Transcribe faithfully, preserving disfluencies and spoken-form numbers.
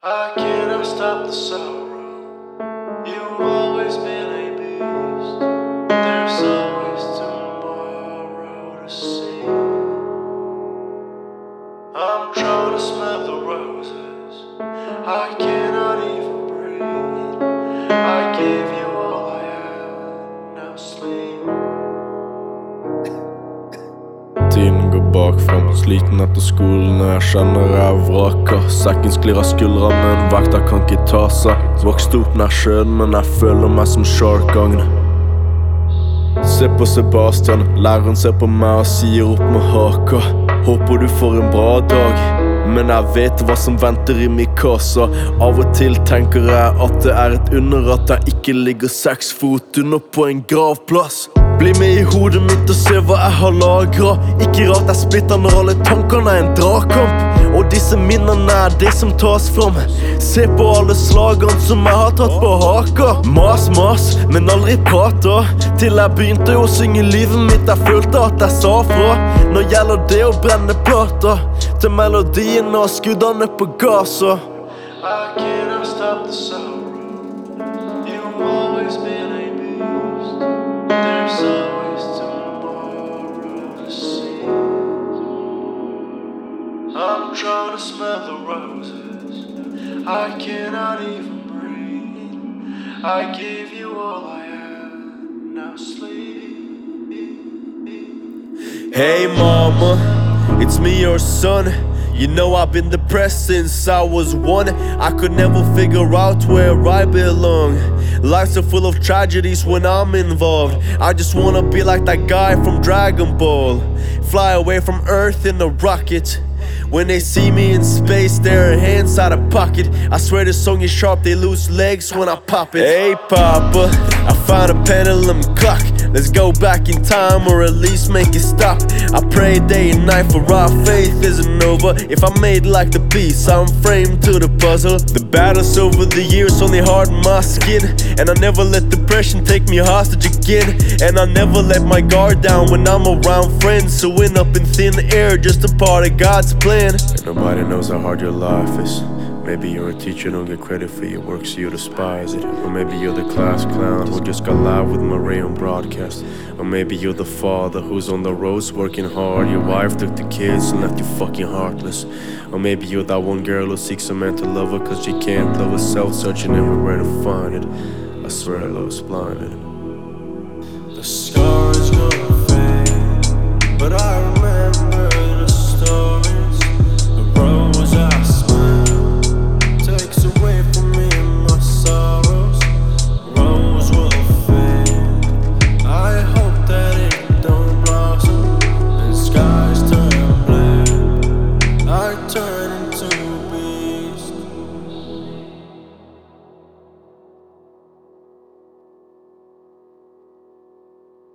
I cannot stop the sorrow. You've always been a beast. There's always tomorrow to see. I'm trying to smell the roses. I cannot even breathe. I gave you all I had, now sleep. Tiden går bakfram, sliten etter skolen og jeg kjenner jeg vraker. Sekken sklir av skuldra, men vekta kan ikke ta seg. Vokste opp nær sjøen, men jeg føler meg som sharkagn. Se på Sebastian, læreren ser på meg og sier opp med haka. Håper du får en bra dag, men jeg vet hva som venter i min kassa. Av og til tenker jeg at det er et under at jeg ikke ligger seks fot under på en gravplass. Bli med i hodet mitt og se hva jeg har lagret. Ikke rart jeg splitter når alle tankene er en dragkamp. Og disse minnene er det som tas fram. Se på alle slagene som jeg har tatt på haka. Mas, mas, men aldri prata. Til jeg begynte å synge livet mitt. Jeg følte at jeg sa fra. Nå gjelder det å brenne plata til melodien og skuddene på Gaza. I cannot stop the sorrow. You've always been a beast. There's always tomorrow to see. I'm trying to smell the roses. I cannot even breathe. I gave you all I had, now sleep. Hey mama, it's me, your son. You know I've been depressed since I was one. I could never figure out where I belong. Life's so full of tragedies when I'm involved. I just wanna be like that guy from Dragon Ball. Fly away from Earth in a rocket. When they see me in space, their hands out of pocket. I swear this song is sharp, they lose legs when I pop it. Hey papa, I found a pendulum clock. Let's go back in time or at least make it stop. I pray day and night for our faith isn't over. If I made like the piece, I'm framed to the puzzle. The battles over the years only harden my skin. And I never let depression take me hostage again. And I never let my guard down when I'm around friends. So went up in thin air, just a part of God's plan. And nobody knows how hard your life is. Maybe you're a teacher, don't get credit for your work, so you despise it. Or maybe you're the class clown who just got live with Marie on broadcast. Or maybe you're the father who's on the roads working hard. Your wife took the kids and left you fucking heartless. Or maybe you're that one girl who seeks a man to love her cause she can't love herself, searching everywhere to find it. I swear her love's blinded. The scar is gonna fade, but I remember